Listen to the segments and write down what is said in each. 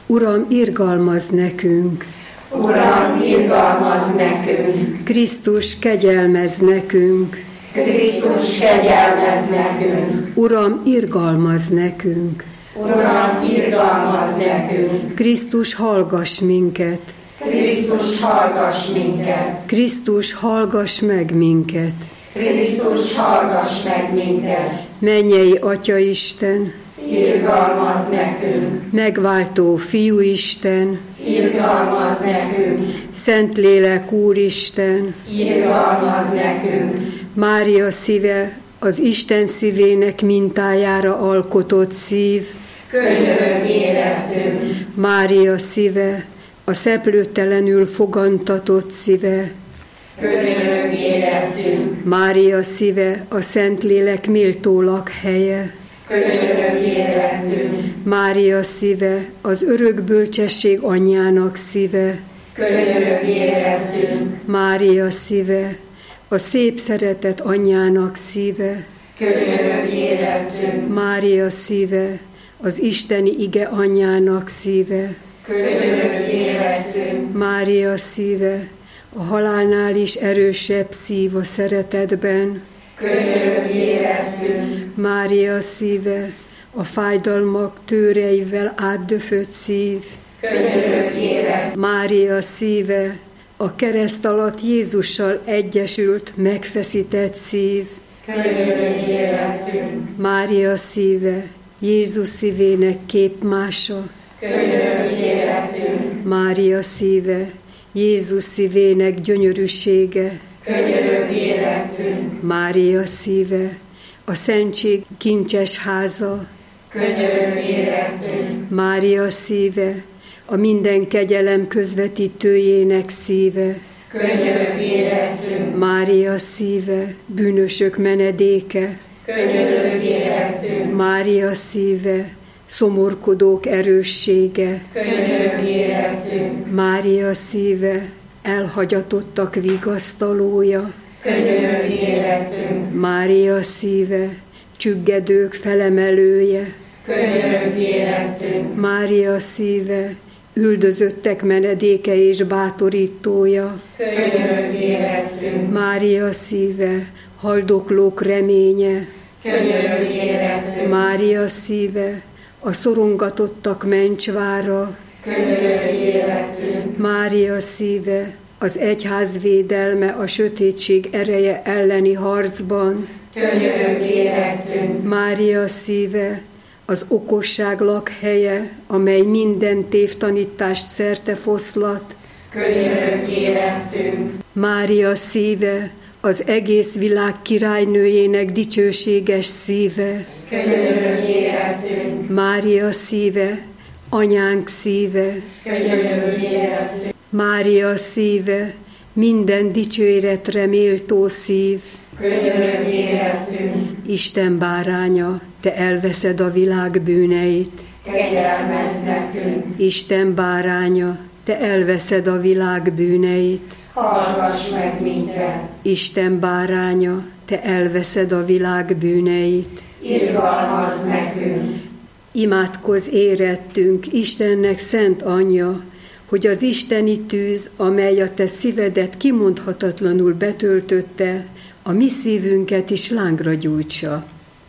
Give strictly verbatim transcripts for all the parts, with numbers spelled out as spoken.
Uram, irgalmazz nekünk! Uram, irgalmazz nekünk! Krisztus, kegyelmezz nekünk! Krisztus, kegyelmezz nekünk! Uram, irgalmazz nekünk! Uram, irgalmazz nekünk! Krisztus, hallgass minket! Krisztus, hallgass minket! Krisztus, hallgass meg minket! Krisztus, hallgass meg minket! Mennyei Atya Isten! Irgalmazz nekünk! Megváltó Fiú Isten! Irgalmazz nekünk! Szentlélek Úristen! Irgalmazz nekünk! Mária szíve, az Isten szívének mintájára alkotott szív. Könyörögj érettünk! Mária szíve, a szeplőtelenül fogantatott szíve. Könyörögj érettünk! Mária szíve, a Szentlélek méltó lakhelye. Könyörögj érettünk! Mária szíve, az örök bölcsesség anyjának szíve. Könyörögj érettünk! Mária szíve, a szép szeretet anyjának szíve. Könyörögj érettünk! Mária szíve, az isteni ige anyjának szíve. Könyörögj érettünk! Mária szíve, a halálnál is erősebb szív a szeretetben. Könyörögj érettünk! Mária szíve, a fájdalmak tőreivel átdöfött szív. Könyörögj érettünk! Mária szíve, a kereszt alatt Jézussal egyesült, megfeszített szív. Könyörögj érettünk! Mária szíve, Jézus szívének képmása. Könyörögj érettünk! Mária szíve, Jézus szívének gyönyörűsége. Könyörögj érettünk! Mária szíve, a szentség kincses háza. Könyörögj érettünk! Mária szíve, a minden kegyelem közvetítőjének szíve. Könyörögj érettünk! Mária szíve, bűnösök menedéke. Könyörögj érettünk! Mária szíve, szomorkodók erőssége. Könyörögj érettünk! Mária szíve, elhagyatottak vigasztalója. Könyörögj érettünk! Mária szíve, csüggedők felemelője. Könyörögj érettünk! Mária szíve, üldözöttek menedéke és bátorítója. Könyörögj érettünk! Mária szíve, haldoklók reménye. Könyörögj érettünk! Mária szíve, a szorongatottak mencsvára. Könyörögj érettünk! Mária szíve, az egyház védelme a sötétség ereje elleni harcban. Könyörögj érettünk! Mária szíve, az okosság lakhelye, amely minden tévtanítást szerte foszlat. Könyörögj érettünk! Mária szíve, az egész világ királynőjének dicsőséges szíve. Könyörögj érettünk! Mária szíve, anyánk szíve. Könyörögj érettünk! Mária szíve, minden dicséretre méltó szív. Könyörögj érettünk! Isten báránya, te elveszed a világ bűneit. Kegyelmezz nekünk! Isten báránya, te elveszed a világ bűneit. Hallgass meg minket! Isten báránya, te elveszed a világ bűneit. Irgalmazz nekünk! Imádkozz érettünk, Istennek szent anyja, hogy az isteni tűz, amely a te szívedet kimondhatatlanul betöltötte, a mi szívünket is lángra gyújtsa.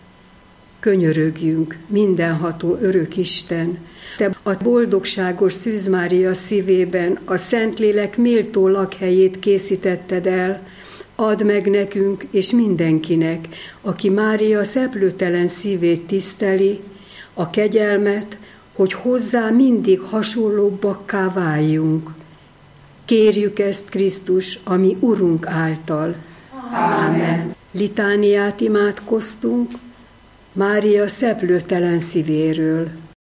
Könyörögjünk, mindenható örök Isten, te a boldogságos Szűz Mária szívében a Szentlélek méltó lakhelyét készítetted el, add meg nekünk és mindenkinek, aki Mária szeplőtelen szívét tiszteli, a kegyelmet, hogy hozzá mindig hasonlóbbakká váljunk. Kérjük ezt Krisztus, a mi Urunk által. Ámen. Litániát imádkoztunk Mária szeplőtelen szívéről.